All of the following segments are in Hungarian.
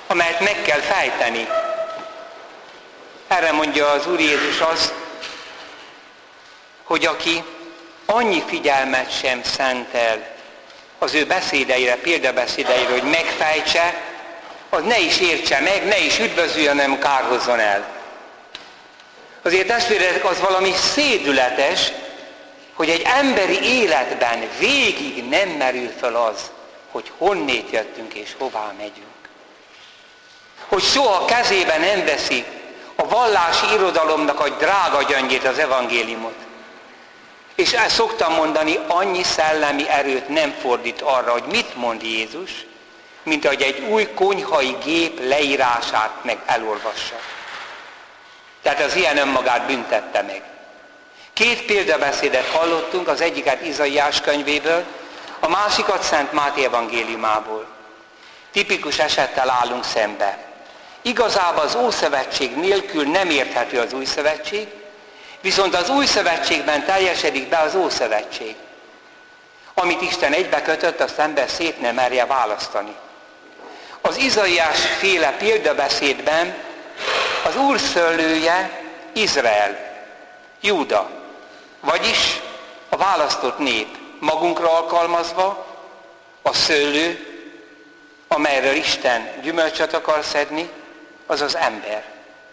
amelyet meg kell fejteni. Erre mondja az Úr Jézus azt, hogy aki annyi figyelmet sem szentel az ő beszédeire, példabeszédeire, hogy megfejtse, az ne is értse meg, ne is üdvözüljön, hanem kárhozzon el. Azért testvérek, az valami szédületes, hogy egy emberi életben végig nem merül fel az, hogy honnét jöttünk és hová megyünk. Hogy soha kezébe nem veszi a vallási irodalomnak a drága gyöngyét, az evangéliumot. És ezt szoktam mondani, annyi szellemi erőt nem fordít arra, hogy mit mond Jézus, mint ahogy egy új konyhai gép leírását meg elolvassa. Tehát az ilyen önmagát büntette meg. 2 példabeszédet hallottunk, az egyiket Izaiás könyvéből, a másikat Szent Máté evangéliumából. Tipikus esettel állunk szembe. Igazából az Ószövetség nélkül nem érthető az Új Szövetség, viszont az Új Szövetségben teljesedik be az Ószövetség. Amit Isten egybekötött, azt ember szét nem merje választani. Az Izaiás féle példabeszédben az Úr szőlője Izrael, Júda, vagyis a választott nép, magunkra alkalmazva, a szőlő, amelyről Isten gyümölcsöt akar szedni, az az ember.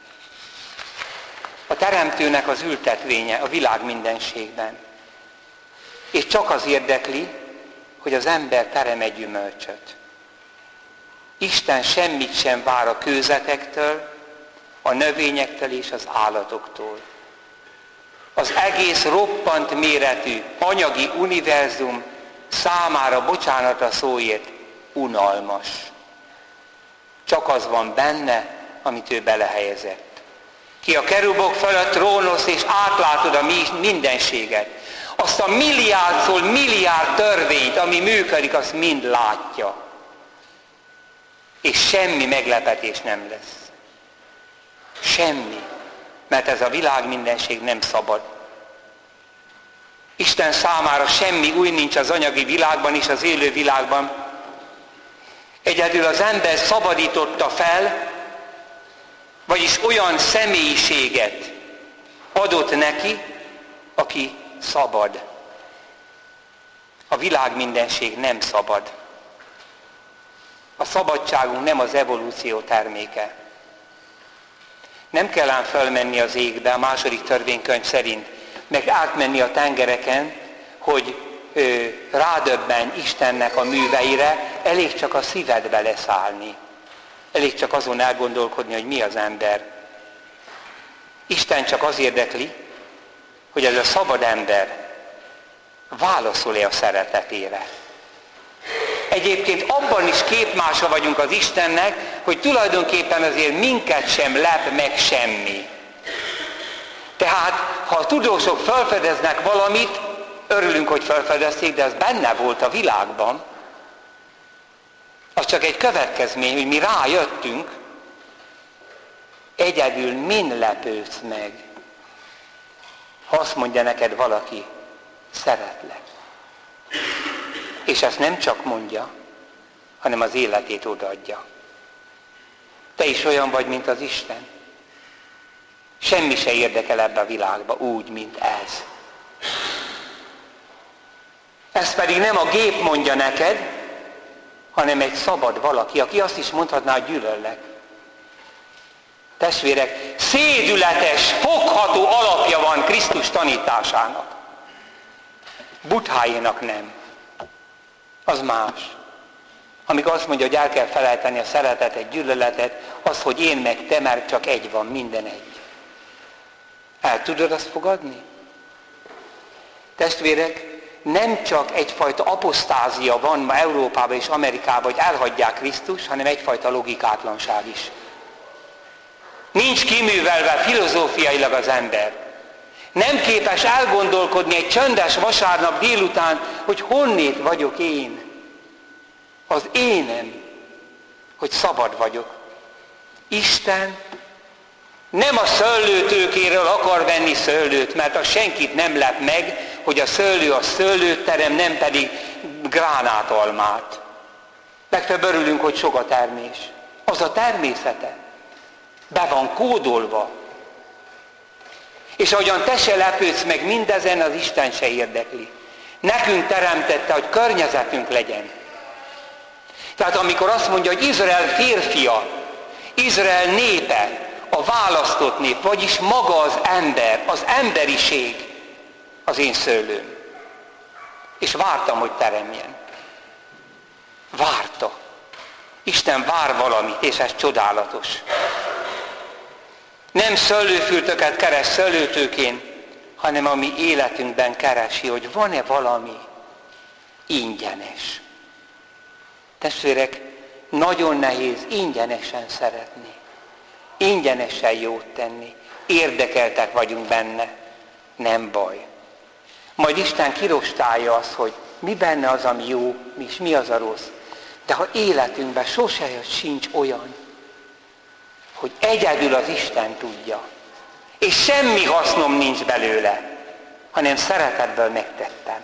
A teremtőnek az ültetvénye a világ mindenségben. És csak az érdekli, hogy az ember terem gyümölcsöt. Isten semmit sem vár a kőzetektől, a növényektől és az állatoktól. Az egész roppant méretű anyagi univerzum számára, bocsánat a szóért, unalmas. Csak az van benne, amit ő belehelyezett. Ki a kerubok fölött trónolsz és átlátod a mindenséget. Azt a milliárdszor milliárd törvényt, ami működik, azt mind látja. És semmi meglepetés nem lesz. Semmi. Mert ez a világ mindenség nem szabad. Isten számára semmi új nincs az anyagi világban és az élő világban. Egyedül az ember szabadította fel, vagyis olyan személyiséget adott neki, aki szabad. A világ mindenség nem szabad. A szabadságunk nem az evolúció terméke. Nem kell ám fölmenni az égbe, a 2. törvénykönyv szerint, meg átmenni a tengereken, hogy rádöbbenj Istennek a műveire, elég csak a szívedbe leszállni. Elég csak azon elgondolkodni, hogy mi az ember. Isten csak az érdekli, hogy ez a szabad ember válaszol-e a szeretetére. Egyébként abban is képmása vagyunk az Istennek, hogy tulajdonképpen azért minket sem lep meg semmi. Tehát, ha a tudósok felfedeznek valamit, örülünk, hogy felfedezték, de ez benne volt a világban. Az csak egy következmény, hogy mi rájöttünk, egyedül min lepődsz meg, ha azt mondja neked valaki, szeretlek. És ezt nem csak mondja, hanem az életét odaadja. Te is olyan vagy, mint az Isten. Semmi se érdekel ebbe a világba úgy, mint ez. Ezt pedig nem a gép mondja neked, hanem egy szabad valaki, aki azt is mondhatná, hogy gyűlöllek. Testvérek, szédületes, fogható alapja van Krisztus tanításának. Buddháénak nem. Az más. Amikor azt mondja, hogy el kell felejteni a szeretetet, gyűlöletet, az, hogy én meg te, mert csak egy van, minden egy. El tudod azt fogadni? Testvérek, nem csak egyfajta apostázia van ma Európában és Amerikában, hogy elhagyják Krisztus, hanem egyfajta logikátlanság is. Nincs kiművelve filozófiailag az ember. Nem képes elgondolkodni egy csöndes vasárnap délután, hogy honnét vagyok én. Az énem, hogy szabad vagyok. Isten nem a szőlőtőkéről akar venni szőlőt, mert az senkit nem lep meg, hogy a szőlő a szőlőt terem, nem pedig gránátalmát. Legfeljebb örülünk, hogy sok a termés. Az a természete. Be van kódolva. És ahogyan te se lepődsz meg mindezen, az Isten se érdekli. Nekünk teremtette, hogy környezetünk legyen. Tehát amikor azt mondja, hogy Izrael férfia, Izrael népe, a választott nép, vagyis maga az emberiség az én szőlőm. És vártam, hogy teremjen. Várta. Isten vár valamit, és ez csodálatos. Nem szőlőfürtöket keres szőlőtőként, hanem a mi életünkben keresi, hogy van-e valami ingyenes. Testvérek, nagyon nehéz ingyenesen szeretni. Ingyenesen jót tenni. Érdekeltek vagyunk benne. Nem baj. Majd Isten kirostálja azt, hogy mi benne az, ami jó, és mi az a rossz. De ha életünkben sose sincs olyan, hogy egyedül az Isten tudja, és semmi hasznom nincs belőle, hanem szeretetből megtettem.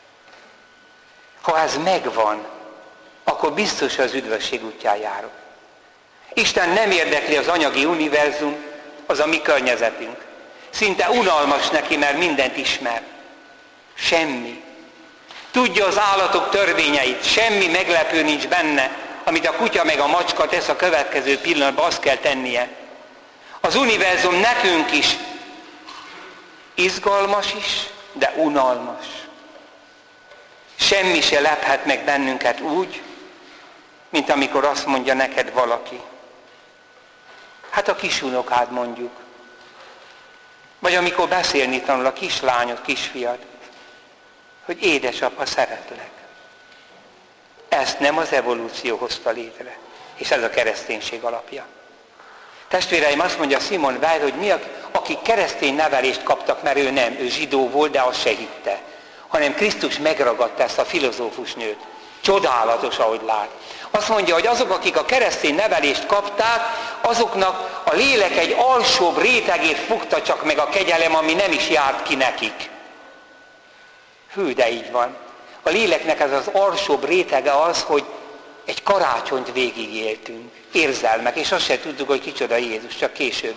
Ha ez megvan, akkor biztos az üdvösség útján járok. Isten nem érdekli az anyagi univerzum, az a mi környezetünk. Szinte unalmas neki, mert mindent ismer. Semmi. Tudja az állatok törvényeit, semmi meglepő nincs benne, amit a kutya meg a macska tesz a következő pillanatban, azt kell tennie. Az univerzum nekünk is izgalmas is, de unalmas. Semmi se lephet meg bennünket úgy, mint amikor azt mondja neked valaki. Hát a kisunokád mondjuk. Vagy amikor beszélni tanul a kislányod, kisfiad, hogy édesapa, szeretlek. Ezt nem az evolúció hozta létre, és ez a kereszténység alapja. Testvéreim, azt mondja Simon Weil, hogy mi, akik keresztény nevelést kaptak, mert ő zsidó volt, de azt se hitte, hanem Krisztus megragadta ezt a filozófus nőt. Csodálatos, ahogy lát. Azt mondja, hogy azok, akik a keresztény nevelést kapták, azoknak a lélek egy alsóbb rétegét fogta csak meg a kegyelem, ami nem is járt ki nekik. Hű, de így van. A léleknek ez az alsóbb rétege az, hogy egy karácsonyt végigéltünk, érzelmek, és azt se tudtuk, hogy kicsoda Jézus, csak később.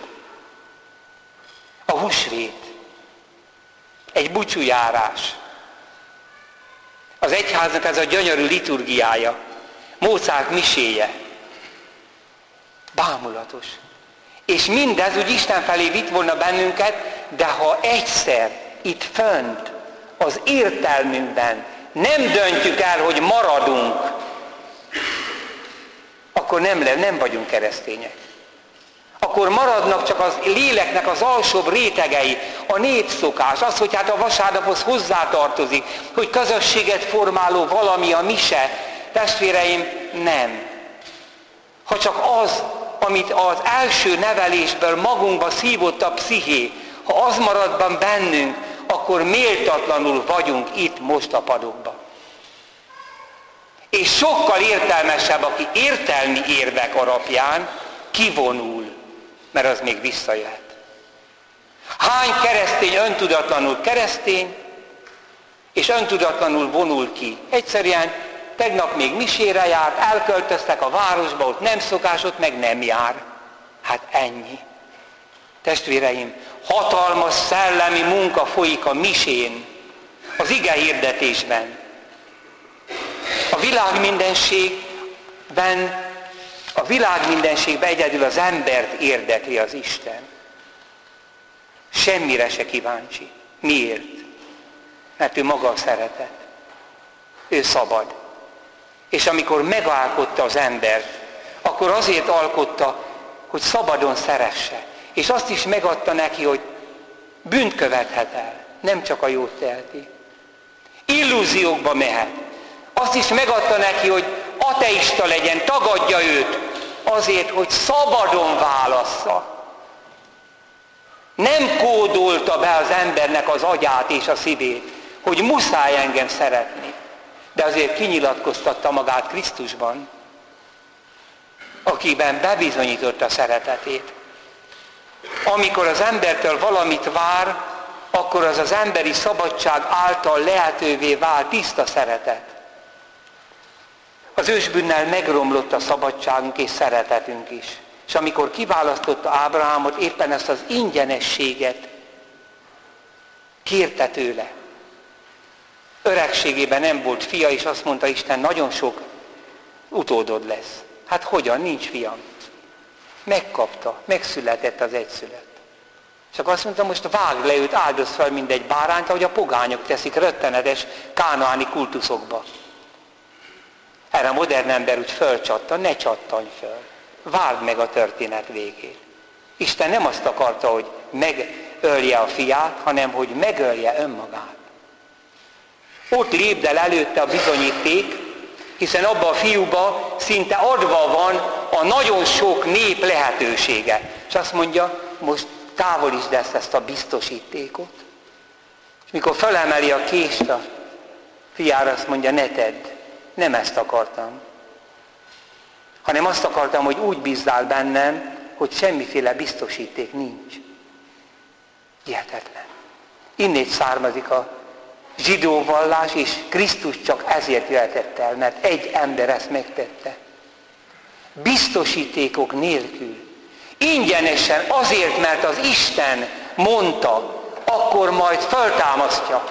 A húsvét, egy búcsújárás. Az egyháznak ez a gyönyörű liturgiája, Mozart miséje. Bámulatos. És mindez úgy Isten felé vitt volna bennünket, de ha egyszer itt fönt, az értelmünkben nem döntjük el, hogy maradunk, akkor nem vagyunk keresztények. Akkor maradnak csak az léleknek az alsóbb rétegei, a népszokás, az, hogy hát a vasárnaphoz hozzátartozik, hogy közösséget formáló valami a mise. Testvéreim, nem. Ha csak az, amit az első nevelésből magunkba szívott a psziché, ha az marad bennünk, akkor méltatlanul vagyunk itt most a padokban. És sokkal értelmesebb, aki értelmi érvek alapján kivonul, mert az még visszajöhet. Hány keresztény öntudatlanul keresztény, és öntudatlanul vonul ki. Egyszerűen tegnap még misére járt, elköltöztek a városba, ott nem szokás, ott meg nem jár. Hát ennyi. Testvéreim, hatalmas szellemi munka folyik a misén, az ige hirdetésben. A világmindenségben egyedül az embert érdekli az Isten. Semmire se kíváncsi. Miért? Mert ő maga a szeretet. Ő szabad. És amikor megalkotta az embert, akkor azért alkotta, hogy szabadon szeresse. És azt is megadta neki, hogy bűnt követhet el. Nem csak a jót teheti. Illúziókba mehet. Azt is megadta neki, hogy ateista legyen, tagadja őt, azért, hogy szabadon válassza. Nem kódolta be az embernek az agyát és a szívét, hogy muszáj engem szeretni. De azért kinyilatkoztatta magát Krisztusban, akiben bebizonyította szeretetét. Amikor az embertől valamit vár, akkor az az emberi szabadság által lehetővé vált tiszta szeretet. Az ősbűnnel megromlott a szabadságunk és szeretetünk is. És amikor kiválasztotta Ábrahámot, éppen ezt az ingyenességet kérte tőle. Öregségében nem volt fia, és azt mondta Isten, nagyon sok utódod lesz. Hát hogyan? Nincs fiam. Megkapta, megszületett az egyszülött. És akkor azt mondta, most vágd le őt, áldoz fel mindegy bárányt, ahogy a pogányok teszik rettenetes kánaáni kultuszokba. Erre a modern ember úgy fölcsattan, ne csattanj föl. Várd meg a történet végét. Isten nem azt akarta, hogy megölje a fiát, hanem hogy megölje önmagát. Ott lépd el előtte a bizonyíték, hiszen abban a fiúban szinte adva van a nagyon sok nép lehetősége. És azt mondja, most távolítsd ezt a biztosítékot. És mikor felemeli a kést a fiára, azt mondja, ne tedd, nem ezt akartam. Hanem azt akartam, hogy úgy bízzál bennem, hogy semmiféle biztosíték nincs. Hihetetlen. Innét származik a zsidó vallás, és Krisztus csak ezért jöhetett el, mert egy ember ezt megtette. Biztosítékok nélkül. Ingyenesen azért, mert az Isten mondta, akkor majd föltámasztja.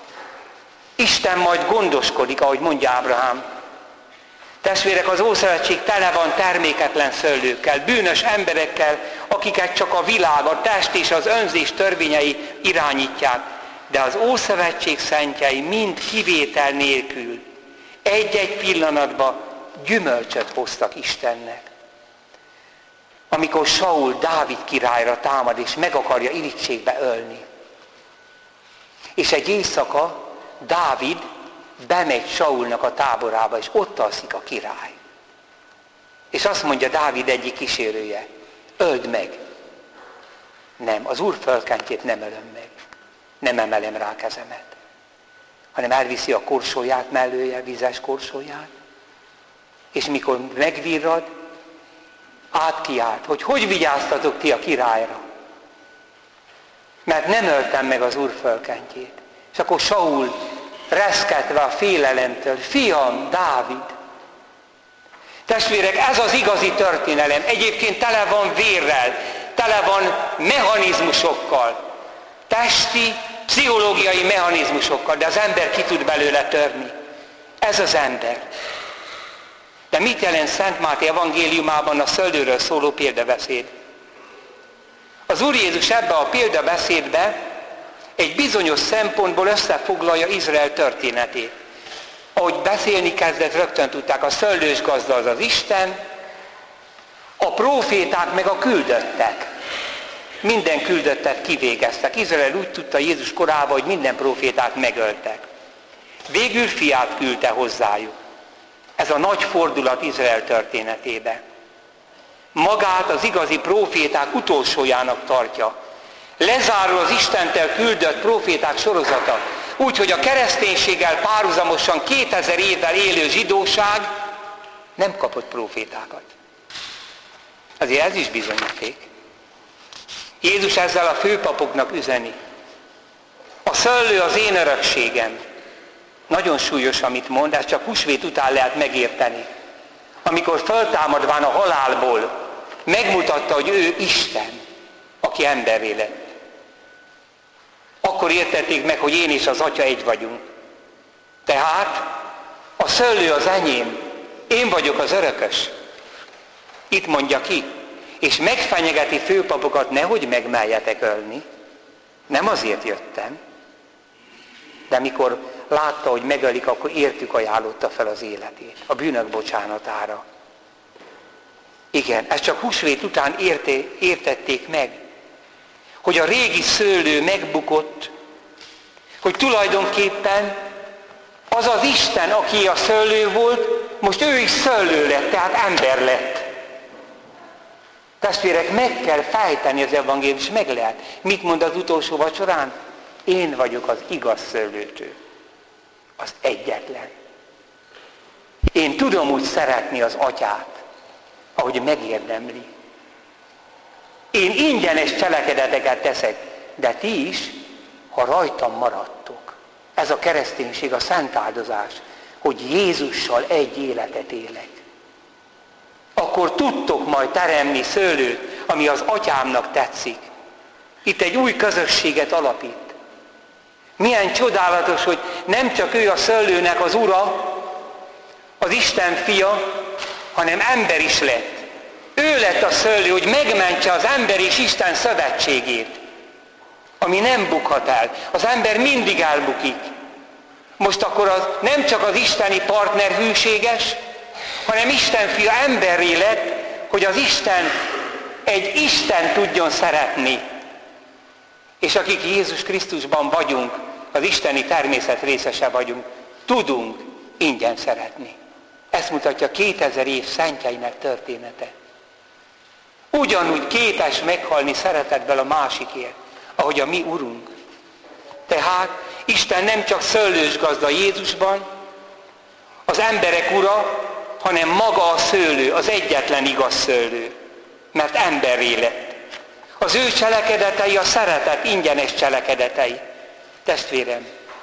Isten majd gondoskodik, ahogy mondja Ábrahám. Testvérek, az Ószövetség tele van terméketlen szőlőkkel, bűnös emberekkel, akiket csak a világ, a test és az önzés törvényei irányítják. De az Ószövetség szentjei mind kivétel nélkül egy-egy pillanatban gyümölcsöt hoztak Istennek. Amikor Saul Dávid királyra támad, és meg akarja irítségbe ölni. És egy éjszaka Dávid bemegy Saulnak a táborába, és ott alszik a király. És azt mondja Dávid egyik kísérője, öld meg. Nem, az Úr fölkentjét nem ölöm meg. Nem emelem rá kezemet. Hanem elviszi a korsóját mellője, vizes korsóját. És mikor megvirrad, átkiált, hogy vigyáztatok ti a királyra. Mert nem öltem meg az Úr fölkentjét. És akkor Saul reszketve a félelemtől, fiam, Dávid. Testvérek, ez az igazi történelem. Egyébként tele van vérrel, tele van mechanizmusokkal. Testi, pszichológiai mechanizmusokkal, de az ember ki tud belőle törni. Ez az ember. De mit jelent Szent Máté evangéliumában a szőlőről szóló példabeszéd? Az Úr Jézus ebbe a példabeszédbe egy bizonyos szempontból összefoglalja Izrael történetét. Ahogy beszélni kezdett, rögtön tudták, a szőlős gazda az az Isten, a próféták meg a küldöttek. Minden küldöttet kivégeztek. Izrael úgy tudta Jézus korában, hogy minden prófétát megöltek. Végül fiát küldte hozzájuk. Ez a nagy fordulat Izrael történetébe. Magát az igazi próféták utolsójának tartja. Lezárul az Istentől küldött próféták sorozata. Úgyhogy a kereszténységgel párhuzamosan 2000 évvel élő zsidóság nem kapott prófétákat. Azért ez is bizonyíték. Jézus ezzel a főpapoknak üzeni. A szőlő az én örökségem. Nagyon súlyos, amit mond, ezt csak húsvét után lehet megérteni. Amikor föltámadván a halálból megmutatta, hogy ő Isten, aki emberré lett. Akkor értették meg, hogy én és az Atya egy vagyunk. Tehát a szőlő az enyém, én vagyok az örökös. Itt mondja ki, és megfenyegeti főpapokat, nehogy megmeljetek ölni. Nem azért jöttem, de amikor látta, hogy megölik, akkor értük ajánlotta fel az életét, a bűnök bocsánatára. Igen, ezt csak húsvét után értették meg, hogy a régi szőlő megbukott, hogy tulajdonképpen az az Isten, aki a szőlő volt, most ő is szőlő lett, tehát ember lett. Testvérek, meg kell fejteni az evangélium, és meg lehet. Mit mond az utolsó vacsorán? Én vagyok az igaz szőlőtő. Az egyetlen. Én tudom úgy szeretni az Atyát, ahogy megérdemli. Én ingyenes cselekedeteket teszek, de ti is, ha rajtam maradtok. Ez a kereszténység, a szent áldozás. hogy Jézussal egy életet élek. Akkor tudtok majd teremni szőlőt, ami az atyámnak tetszik. Itt egy új közösséget alapít. Milyen csodálatos, hogy nem csak ő a szőlőnek az ura, az Isten fia, hanem ember is lett. Ő lett a szőlő, hogy megmentse az ember és Isten szövetségét, ami nem bukhat el. Az ember mindig elbukik. Most akkor nem csak az isteni partner hűséges, hanem Isten fia emberré lett, hogy az Isten egy Isten tudjon szeretni. És akik Jézus Krisztusban vagyunk, az isteni természet részese vagyunk, tudunk ingyen szeretni. Ezt mutatja 2000 év szentjeinek története. Ugyanúgy képes meghalni szeretetből a másikért, ahogy a mi Urunk. Tehát Isten nem csak szőlős gazda Jézusban, az emberek ura, hanem maga a szőlő, az egyetlen igaz szőlő, mert emberré lett. Az ő cselekedetei a szeretet ingyenes cselekedetei. Testvérem,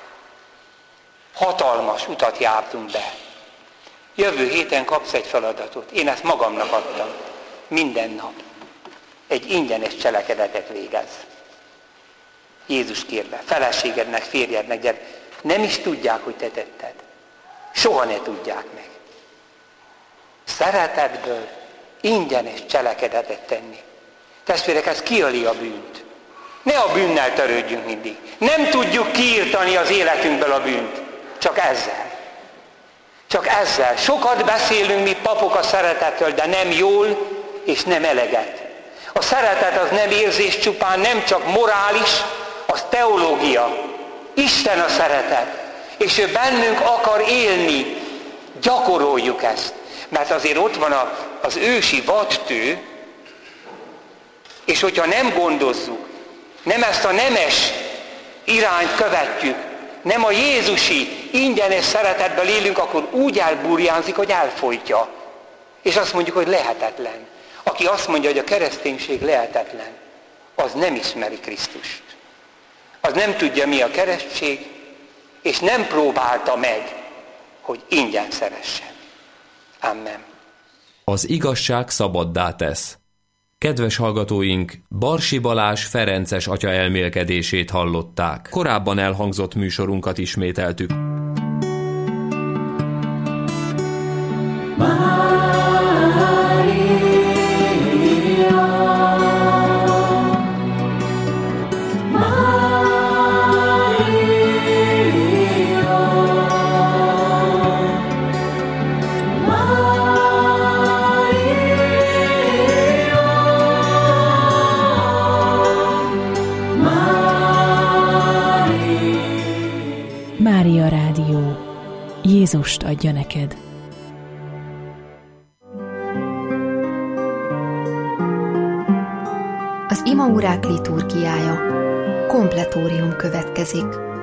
hatalmas utat jártunk be. Jövő héten kapsz egy feladatot. Én ezt magamnak adtam. Minden nap. Egy ingyenes cselekedetet végez. Jézus kérve, feleségednek, férjednek, gyere. Nem is tudják, hogy te tetted. Soha ne tudják meg. Szeretetből ingyenes cselekedetet tenni. Testvérek, ez kiöli a bűnt. Ne a bűnnel törődjünk mindig. Nem tudjuk kiirtani az életünkből a bűnt. Csak ezzel. Csak ezzel. Sokat beszélünk mi papok a szeretetről, de nem jól és nem eleget. A szeretet az nem érzés csupán, nem csak morális, az teológia. Isten a szeretet. És ő bennünk akar élni. Gyakoroljuk ezt. Mert azért ott van az ősi vadtő, és hogyha nem gondozzuk, nem ezt a nemes irányt követjük, nem a jézusi ingyenes szeretetből élünk, akkor úgy elburjánzik, hogy elfolytja. És azt mondjuk, hogy lehetetlen. Aki azt mondja, hogy a kereszténység lehetetlen, az nem ismeri Krisztust. Az nem tudja, mi a keresztség, és nem próbálta meg, hogy ingyen szeressen. Amen. Az igazság szabaddá tesz. Kedves hallgatóink, Barsi Balázs ferences atya elmélkedését hallották. Korábban elhangzott műsorunkat ismételtük. Mária Rádió. Jézust adja neked. Az imaórák liturgiája. Kompletórium következik.